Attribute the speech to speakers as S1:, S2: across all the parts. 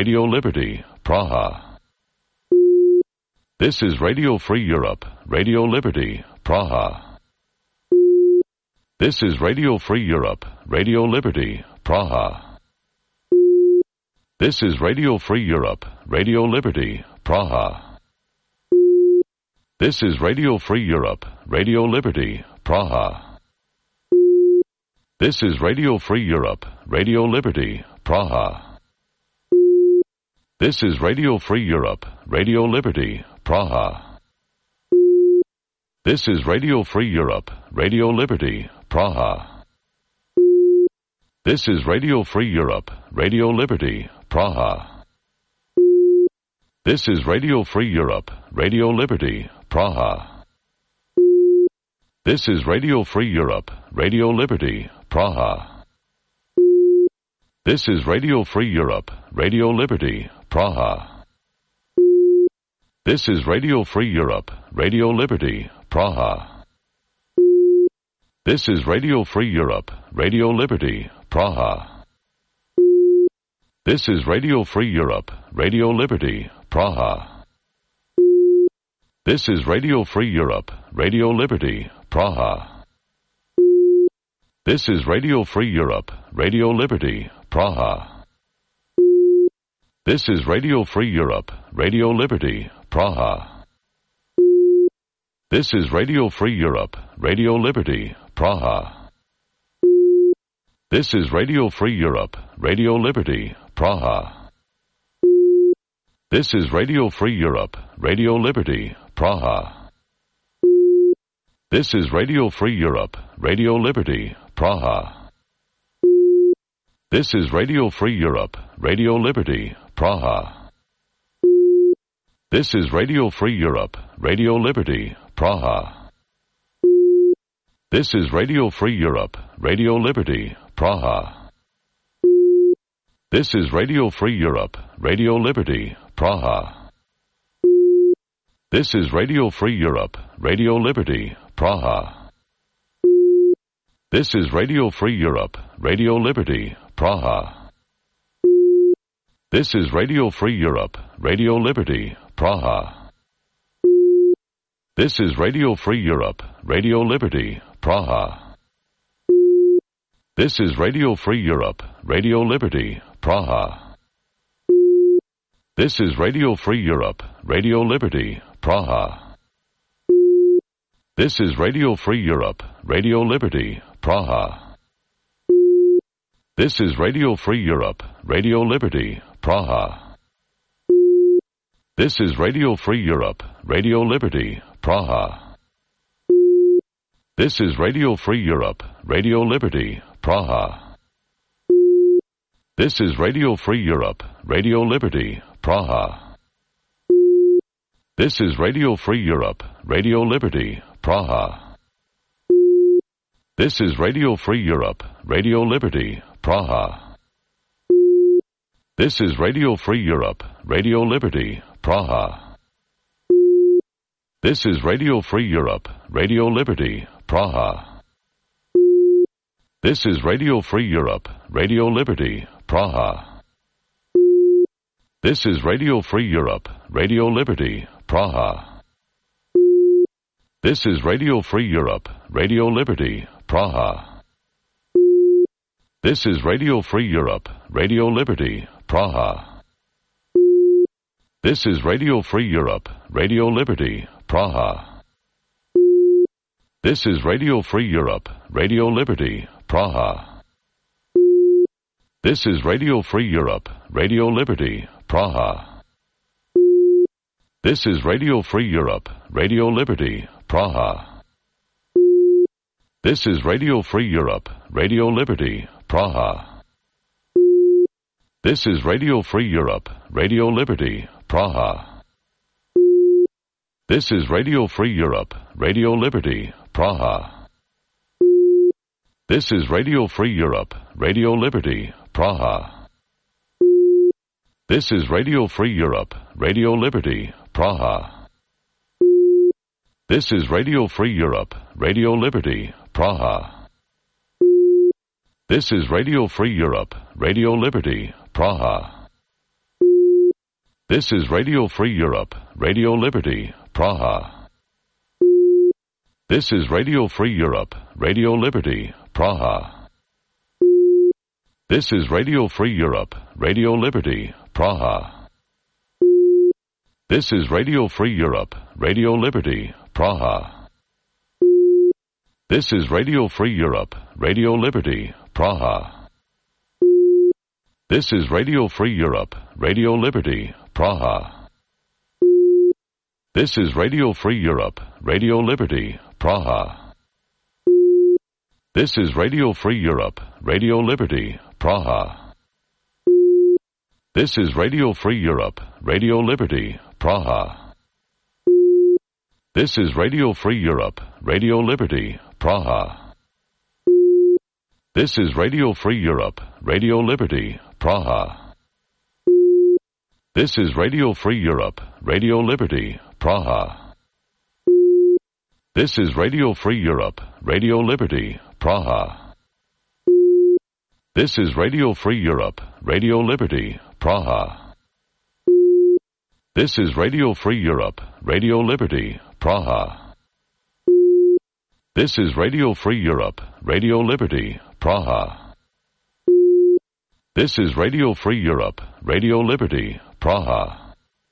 S1: Radio Liberty, Praha. This is Radio Free Europe, Radio Liberty, Praha. This is Radio Free Europe, Radio Liberty, Praha. This is Radio Free Europe, Radio Liberty, Praha. This is Radio Free Europe, Radio Liberty, Praha. This is Radio Free Europe, Radio Liberty, Praha. This is Radio Free Europe, Radio Liberty, Praha. This is Radio Free Europe, Radio Liberty, Praha. This is Radio Free Europe, Radio Liberty, Praha. This is Radio Free Europe, Radio Liberty, Praha. This is Radio Free Europe, Radio Liberty, Praha. This is Radio Free Europe, Radio Liberty, Praha. This is Radio Free Europe, Radio Liberty, Praha. This is Radio Free Europe, Radio Liberty, Praha. This is Radio Free Europe, Radio Liberty, Praha. This is Radio Free Europe, Radio Liberty, Praha. This is Radio Free Europe, Radio Liberty, Praha. This is Radio Free Europe, Radio Liberty, Praha. This is Radio Free Europe, Radio Liberty, Praha. This is Radio Free Europe, Radio Liberty, Praha. This is Radio Free Europe, Radio Liberty, Praha. This is Radio Free Europe, Radio Liberty, Praha. This is Radio Free Europe, Radio Liberty, Praha. This is Radio Free Europe, Radio Liberty, Praha. This is Radio Free Europe, Radio Liberty, Praha. This is Radio Free Europe, Radio Liberty, Praha. This is Radio Free Europe, Radio Liberty, Praha. This is Radio Free Europe, Radio Liberty, Praha. This is Radio Free Europe, Radio Liberty, Praha. This is Radio Free Europe, Radio Liberty, Praha. This is Radio Free Europe, Radio Liberty, Praha. This is Radio Free Europe, Radio Liberty, Praha. This is Radio Free Europe, Radio Liberty, Praha. This is Radio Free Europe, Radio Liberty, Praha. This is Radio Free Europe, Radio Liberty, Praha. This is Radio Free Europe, Radio Liberty, Praha. This is Radio Free Europe, Radio Liberty, Praha. This is Radio Free Europe, Radio Liberty, Praha. This is Radio Free Europe, Radio Liberty, Praha. This is Radio Free Europe, Radio Liberty, Praha. This is Radio Free Europe, Radio Liberty, Praha. This is Radio Free Europe, Radio Liberty, Praha. This is Radio Free Europe, Radio Liberty, Praha. This is Radio Free Europe, Radio Liberty, Praha. This is Radio Free Europe, Radio Liberty, Praha. This is Radio Free Europe, Radio Liberty, Praha. This is Radio Free Europe, Radio Liberty, Praha. This is Radio Free Europe, Radio Liberty, Praha. This is Radio Free Europe, Radio Liberty, Praha. This is Radio Free Europe, Radio Liberty, Praha. This is Radio Free Europe, Radio Liberty, Praha. This is Radio Free Europe, Radio Liberty, Praha. This is Radio Free Europe, Radio Liberty, Praha. This is Radio Free Europe, Radio Liberty, Praha. This is Radio Free Europe, Radio Liberty, Praha. This is Radio Free Europe, Radio Liberty, Praha. This is Radio Free Europe, Radio Liberty, Praha. This is Radio Free Europe, Radio Liberty, Praha. This is Radio Free Europe, Radio Liberty, Praha. This is Radio Free Europe, Radio Liberty, Praha. This is Radio Free Europe, Radio Liberty, Praha. This is Radio Free Europe, Radio Liberty, Praha. This is Radio Free Europe, Radio Liberty, Praha. This is Radio Free Europe, Radio Liberty, Praha. This is Radio Free Europe, Radio Liberty, Praha. This is Radio Free Europe, Radio Liberty, Praha. This is Radio Free Europe, Radio Liberty, Praha. This is Radio Free Europe, Radio Liberty, Praha. This is Radio Free Europe, Radio Liberty, Praha. This is Radio Free Europe, Radio Liberty, Praha. This is Radio Free Europe, Radio Liberty, Praha. This is Radio Free Europe, Radio Liberty, Praha. This is Radio Free Europe, Radio Liberty, Praha.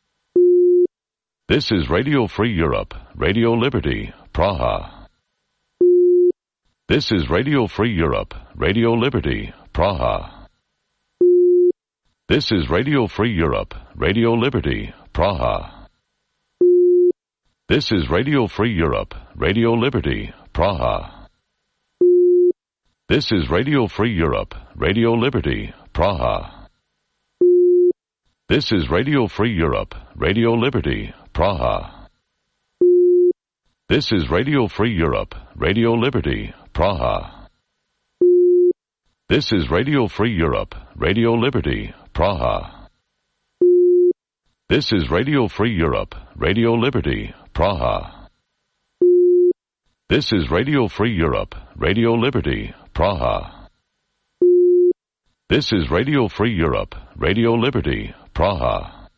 S1: This is Radio Free Europe, Radio Liberty, Praha. This is Radio Free Europe, Radio Liberty, Praha. This is Radio Free Europe, Radio Liberty, Praha. This is Radio Free Europe, Radio Liberty, Praha. This is Radio Free Europe, Radio Liberty, Praha. This is Radio Free Europe, Radio Liberty, Praha. This is Radio Free Europe, Radio Liberty, Praha. This is Radio Free Europe, Radio Liberty, Praha. This is Radio Free Europe, Radio Liberty, Praha. This is Radio Free Europe, Radio Liberty, Praha. This is Radio Free Europe, Radio Liberty, Praha.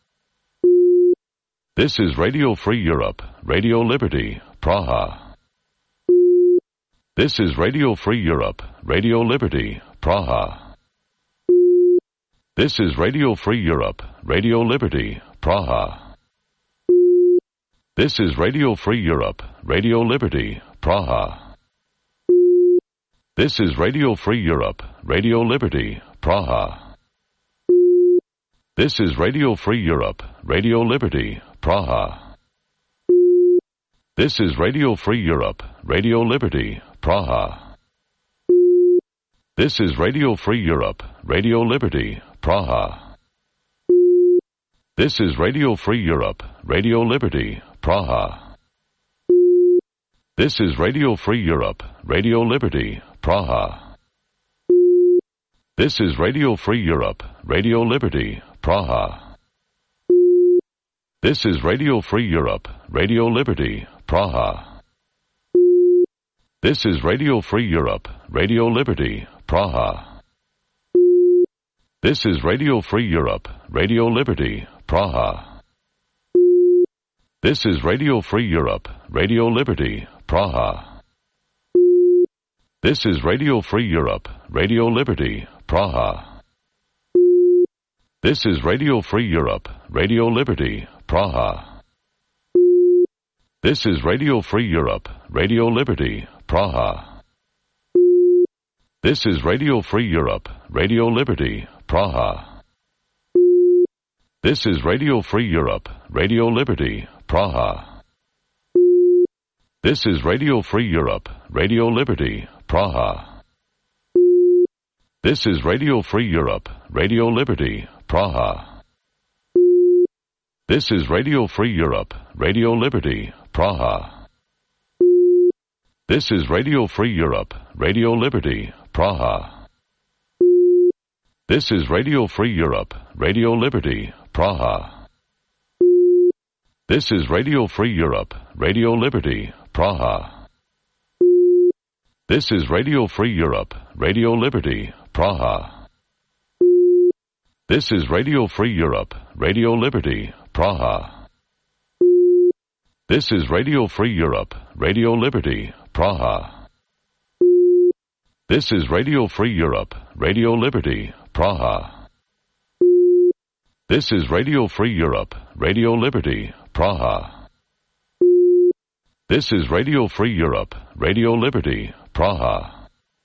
S1: This is Radio Free Europe, Radio Liberty, Praha. This is Radio Free Europe, Radio Liberty, Praha. This is Radio Free Europe, Radio Liberty, Praha. This is Radio Free Europe, Radio Liberty, Praha. This is Radio Free Europe, Radio Liberty, Praha. This is Radio Free Europe, Radio Liberty, Praha. This is Radio Free Europe, Radio Liberty, Praha. This is Radio Free Europe, Radio Liberty, Praha. This is Radio Free Europe, Radio Liberty, Praha. This is Radio Free Europe, Radio Liberty, Praha. This is Radio Free Europe, Radio Liberty, Praha. This is Radio Free Europe, Radio Liberty, Praha. This is Radio Free Europe, Radio Liberty, Praha. This is Radio Free Europe, Radio Liberty, Praha. This is Radio Free Europe, Radio Liberty, Praha. This is Radio Free Europe, Radio Liberty, Praha. This is Radio Free Europe, Radio Liberty, Praha. This is Radio Free Europe, Radio Liberty, Praha. This is Radio Free Europe, Radio Liberty, Praha. This is Radio Free Europe, Radio Liberty, Praha. This is Radio Free Europe, Radio Liberty, Praha. This is Radio Free Europe, Radio Liberty, Praha. This is Radio Free Europe, Radio Liberty, Praha. This is Radio Free Europe, Radio Liberty, Praha. This is Radio Free Europe, Radio Liberty, Praha. This is Radio Free Europe, Radio Liberty, Praha. This is Radio Free Europe, Radio Liberty, Praha. This is Radio Free Europe, Radio Liberty, Praha. This is Radio Free Europe, Radio Liberty, Praha. This is Radio Free Europe, Radio Liberty, Praha. This is Radio Free Europe, Radio Liberty, Praha. This is Radio Free Europe, Radio Liberty, Praha.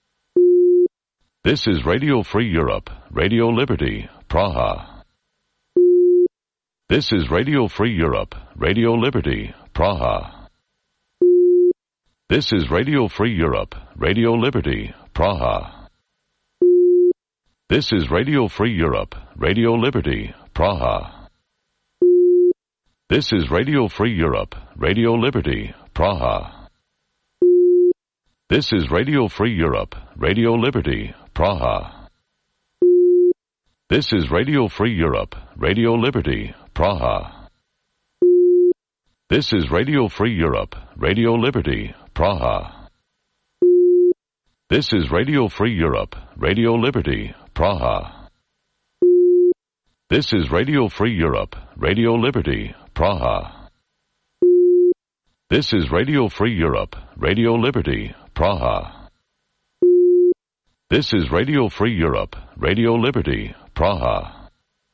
S1: This is Radio Free Europe, Radio Liberty, Praha. This is Radio Free Europe, Radio Liberty, Praha. This is Radio Free Europe, Radio Liberty, Praha. This is Radio Free Europe, Radio Liberty, Praha. This is Radio Free Europe, Radio Liberty, Praha. This is Radio Free Europe, Radio Liberty, Praha. This is Radio Free Europe, Radio Liberty, Praha. This is Radio Free Europe, Radio Liberty, Praha. This is Radio Free Europe, Radio Liberty, Praha. This is Radio Free Europe, Radio Liberty, Praha. This is Radio Free Europe, Radio Liberty, Praha. This is Radio Free Europe, Radio Liberty, Praha.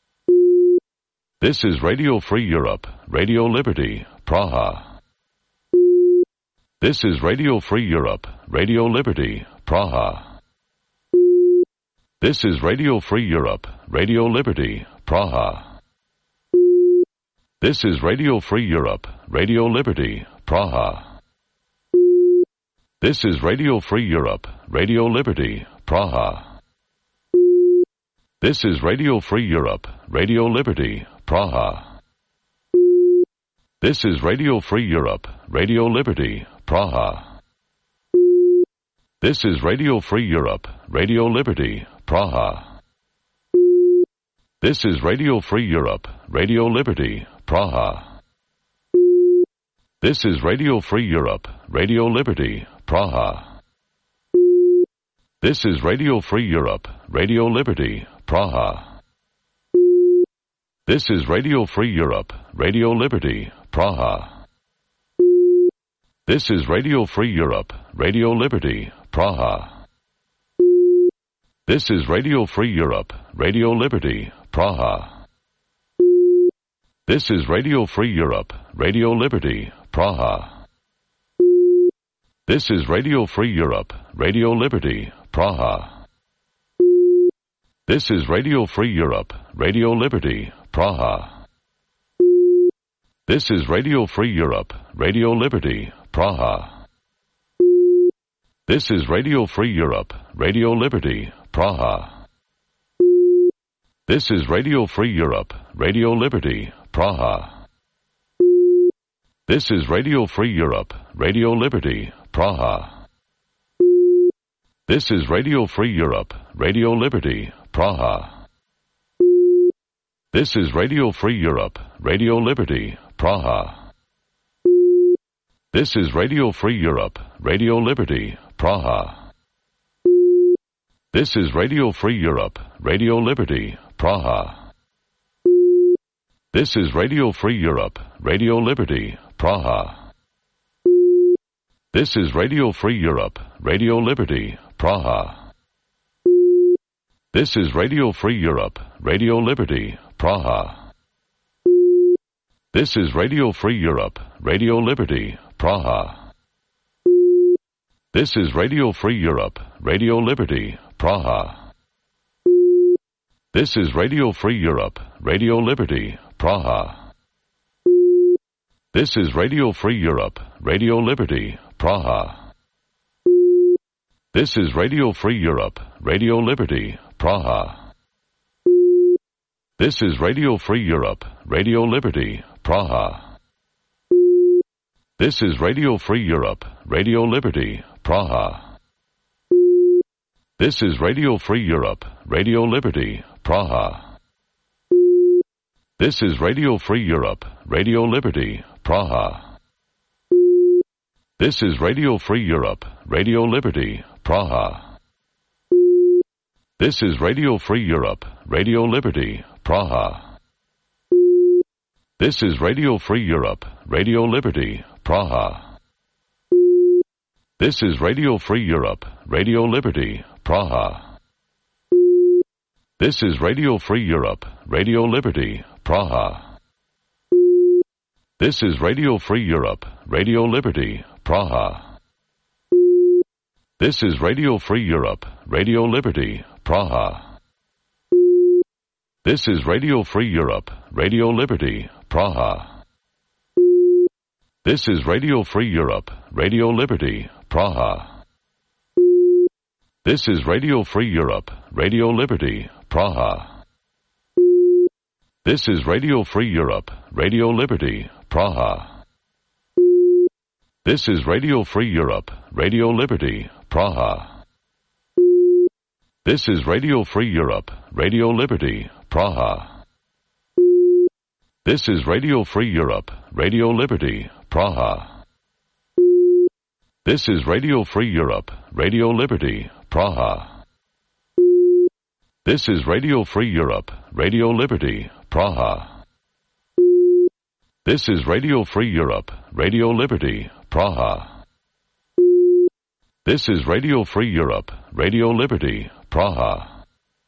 S1: This is Radio Free Europe, Radio Liberty, Praha. This is Radio Free Europe, Radio Liberty, Praha. This is Radio Free Europe, Radio Liberty, Praha. This is Radio Free Europe, Radio Liberty, Praha. This is Radio Free Europe, Radio Liberty, Praha. This is Radio Free Europe, Radio Liberty, Praha. This is Radio Free Europe, Radio Liberty, Praha. This is Radio Free Europe, Radio Liberty, Praha. This is Radio Free Europe, Radio Liberty, Praha. This is Radio Free Europe, Radio Liberty, Praha. This is Radio Free Europe, Radio Liberty, Praha. This is Radio Free Europe, Radio Liberty, Praha. This is Radio Free Europe, Radio Liberty, Praha. This is Radio Free Europe, Radio Liberty, Praha. This is Radio Free Europe, Radio Liberty, Praha. This is Radio Free Europe, Radio Liberty, Praha. This is Radio Free Europe, Radio Liberty, Praha. This is Radio Free Europe, Radio Liberty, Praha. This is Radio Free Europe, Radio Liberty, Praha. This is Radio Free Europe, Radio Liberty, Praha. This is Radio Free Europe, Radio Liberty, Praha. This is Radio Free Europe, Radio Liberty, Praha. This is Radio Free Europe, Radio Liberty, Praha. This is Radio Free Europe, Radio Liberty, Praha. This is Radio Free Europe, Radio Liberty, Praha. This is Radio Free Europe, Radio Liberty, Praha. This is Radio Free Europe, Radio Liberty, Praha. This is Radio Free Europe, Radio Liberty, Praha. This is Radio Free Europe, Radio Liberty, Praha. This is Radio Free Europe, Radio Liberty, Praha. This is Radio Free Europe, Radio Liberty, Praha. This is Radio Free Europe, Radio Liberty, Praha. This is Radio Free Europe, Radio Liberty, Praha. This is Radio Free Europe, Radio Liberty, Praha. This is Radio Free Europe, Radio Liberty, Praha. This is Radio Free Europe, Radio Liberty, Praha. This is Radio Free Europe, Radio Liberty, Praha. This is Radio Free Europe, Radio Liberty, Praha. This is Radio Free Europe, Radio Liberty, Praha. This is Radio Free Europe, Radio Liberty, Praha. This is Radio Free Europe, Radio Liberty, Praha. This is Radio Free Europe, Radio Liberty, Praha. This is Radio Free Europe, Radio Liberty, Praha. This is Radio Free Europe, Radio Liberty, Praha. This is Radio Free Europe, Radio Liberty, Praha. This is Radio Free Europe, Radio Liberty, Praha. This is Radio Free Europe, Radio Liberty, Praha. This is Radio Free Europe, Radio Liberty, Praha. This is Radio Free Europe, Radio Liberty, Praha. This is Radio Free Europe, Radio Liberty, Praha. This is Radio Free Europe, Radio Liberty, Praha. This is Radio Free Europe, Radio Liberty, Praha. This is Radio Free Europe, Radio Liberty, Praha. This is Radio Free Europe, Radio Liberty, Praha. This is Radio Free Europe, Radio Liberty, Praha.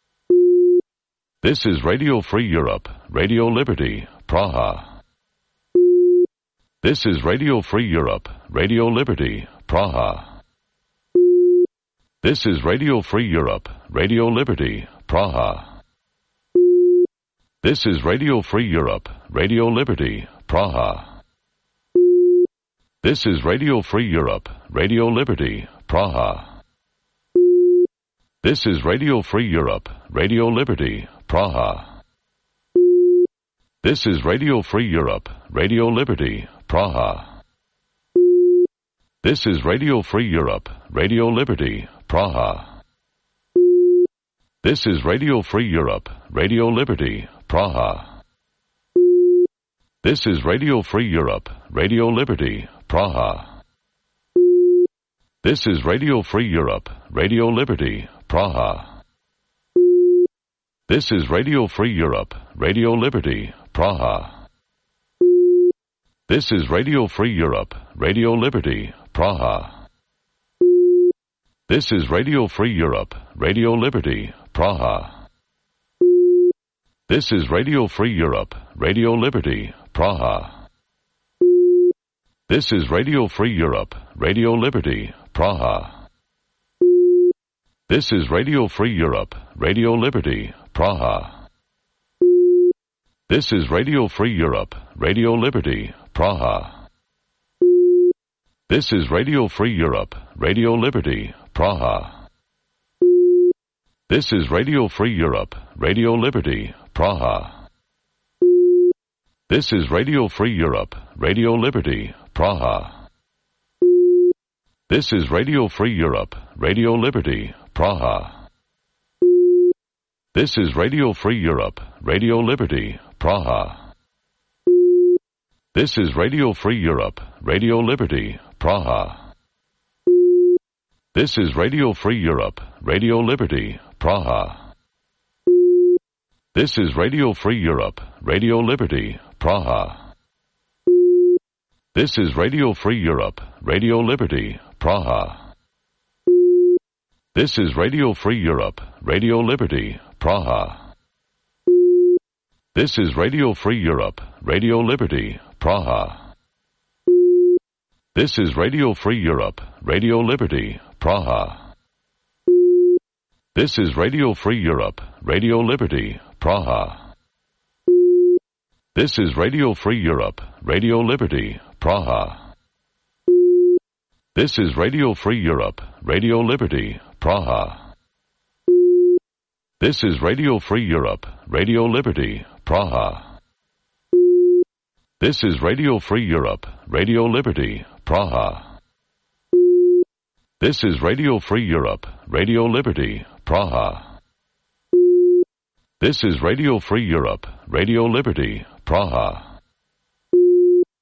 S1: This is Radio Free Europe, Radio Liberty, Praha. This is Radio Free Europe, Radio Liberty, Praha. This is Radio Free Europe, Radio Liberty, Praha. This is Radio Free Europe, Radio Liberty, Praha. This is Radio Free Europe, Radio Liberty, Praha. This is Radio Free Europe, Radio Liberty, Praha. This is Radio Free Europe, Radio Liberty, Praha. This is Radio Free Europe, Radio Liberty, Praha. This is Radio Free Europe, Radio Liberty, Praha. This is Radio Free Europe, Radio Liberty, Praha. This is Radio Free Europe, Radio Liberty, Praha. This is Radio Free Europe, Radio Liberty, Praha. This is Radio Free Europe, Radio Liberty, Praha. This is Radio Free Europe, Radio Liberty, Praha. This is Radio Free Europe, Radio Liberty, Praha. This is Radio Free Europe, Radio Liberty, Praha. This is Radio Free Europe, Radio Liberty, Praha. This is Radio Free Europe, Radio Liberty, Praha. This is Radio Free Europe, Radio Liberty, Praha. This is Radio Free Europe, Radio Liberty, Praha. This is Radio Free Europe, Radio Liberty, Praha. This is Radio Free Europe, Radio Liberty, Praha. This is Radio Free Europe, Radio Liberty, Praha. This is Radio Free Europe, Radio Liberty, Praha. This is Radio Free Europe, Radio Liberty, Praha. This is Radio Free Europe, Radio Liberty, Praha. This is Radio Free Europe, Radio Liberty, Praha. This is Radio Free Europe, Radio Liberty, Praha. This is Radio Free Europe, Radio Liberty, Praha. This is Radio Free Europe, Radio Liberty, Praha. This is Radio Free Europe, Radio Liberty, Praha. This is Radio Free Europe, Radio Liberty, Praha. This is Radio Free Europe, Radio Liberty, Praha. This is Radio Free Europe, Radio Liberty, Praha. This is Radio Free Europe, Radio Liberty, Praha. This is Radio Free Europe, Radio Liberty, Praha. This is Radio Free Europe, Radio Liberty, Praha.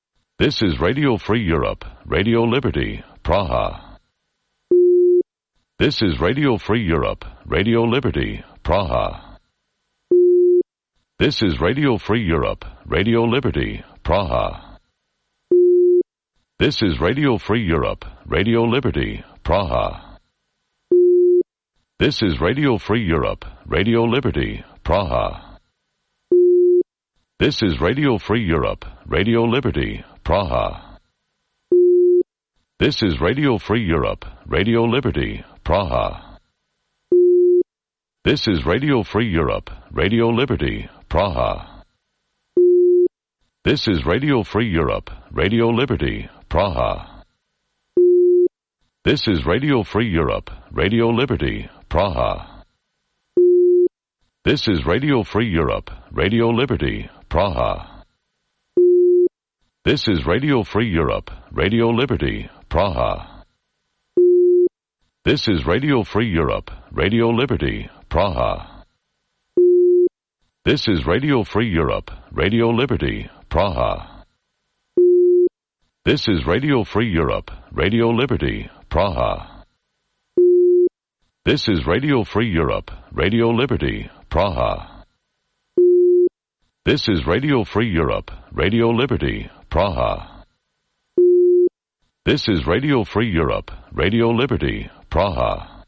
S1: This is Radio Free Europe, Radio Liberty, Praha. This is Radio Free Europe, Radio Liberty, Praha. This is Radio Free Europe, Radio Liberty, Praha. This is Radio Free Europe, Radio Liberty, Praha. This is Radio Free Europe, Radio Liberty, Praha. This is Radio Free Europe, Radio Liberty, Praha. This is Radio Free Europe, Radio Liberty, Praha. This is Radio Free Europe, Radio Liberty, Praha. This is Radio Free Europe, Radio Liberty, Praha. This is Radio Free Europe, Radio Liberty, Praha. This is Radio Free Europe, Radio Liberty, Praha. This is Radio Free Europe, Radio Liberty, Praha. This is Radio Free Europe, Radio Liberty, Praha. This is Radio Free Europe, Radio Liberty, Praha. This is Radio Free Europe, Radio Liberty, Praha. This is Radio Free Europe, Radio Liberty, Praha. This is Radio Free Europe, Radio Liberty, Praha. This is Radio Free Europe, Radio Liberty, Praha.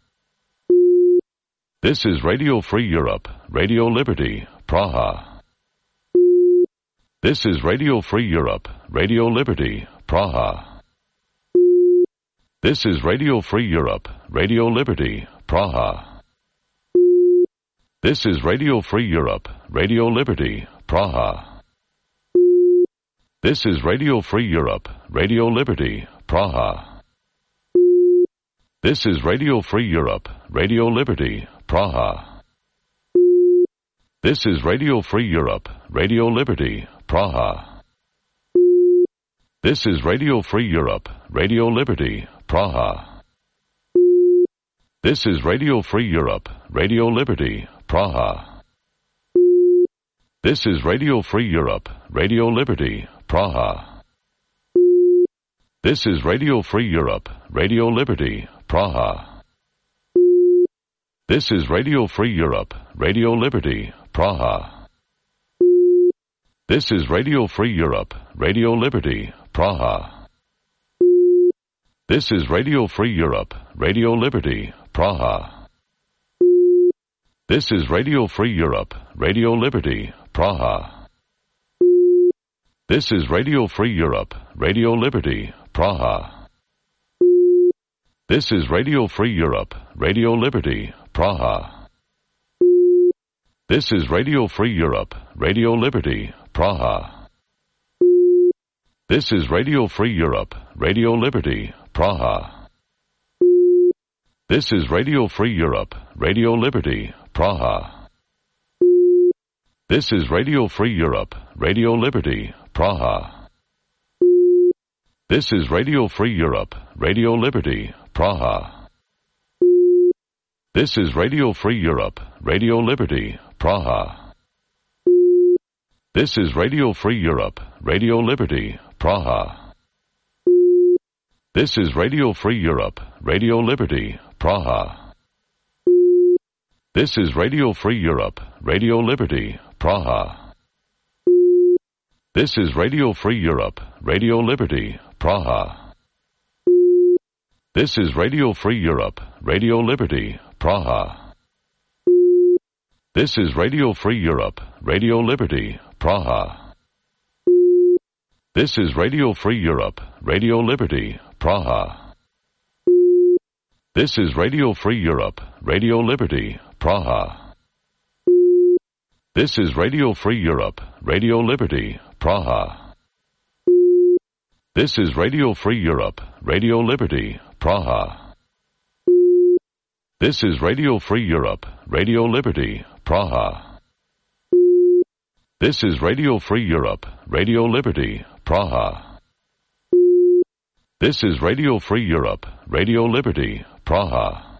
S1: This is Radio Free Europe, Radio Liberty, Praha. This is Radio Free Europe, Radio Liberty, Praha. This is Radio Free Europe, Radio Liberty, Praha. This is Radio Free Europe, Radio Liberty, Praha. This is Radio Free Europe, Radio Liberty, Praha. This is Radio Free Europe, Radio Liberty, Praha. This is Radio Free Europe, Radio Liberty, Praha. This is Radio Free Europe, Radio Liberty, Praha. This is Radio Free Europe, Radio Liberty, Praha. This is Radio Free Europe, Radio Liberty, Praha. This is Radio Free Europe, Radio Liberty, Praha. This is Radio Free Europe, Radio Liberty, Praha. This is Radio Free Europe, Radio Liberty, Praha. This is Radio Free Europe, Radio Liberty, Praha. This is Radio Free Europe, Radio Liberty, Praha. This is Radio Free Europe, Radio Liberty, Praha. This is Radio Free Europe, Radio Liberty, Praha. This is Radio Free Europe, Radio Liberty, Praha. This is Radio Free Europe, Radio Liberty, Praha. This is Radio Free Europe, Radio Liberty, Praha. This is Radio Free Europe, Radio Liberty, Praha. This is Radio Free Europe, Radio Liberty, Praha. This is Radio Free Europe, Radio Liberty, Praha. This is Radio Free Europe, Radio Liberty, Praha. This is Radio Free Europe, Radio Liberty, Praha. This is Radio Free Europe, Radio Liberty, Praha. This is Radio Free Europe, Radio Liberty, Praha. This is Radio Free Europe, Radio Liberty, Praha. This is Radio Free Europe, Radio Liberty, Praha. This is Radio Free Europe, Radio Liberty, Praha. This is Radio Free Europe, Radio Liberty, Praha. This is Radio Free Europe, Radio Liberty, Praha. This is Radio Free Europe, Radio Liberty, Praha. This is Radio Free Europe, Radio Liberty, Praha. This is Radio Free Europe, Radio Liberty, Praha. This is Radio Free Europe, Radio Liberty, Praha.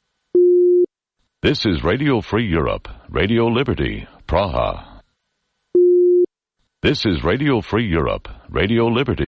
S1: This is Radio Free Europe, Radio Liberty, Praha. This is Radio Free Europe, Radio Liberty.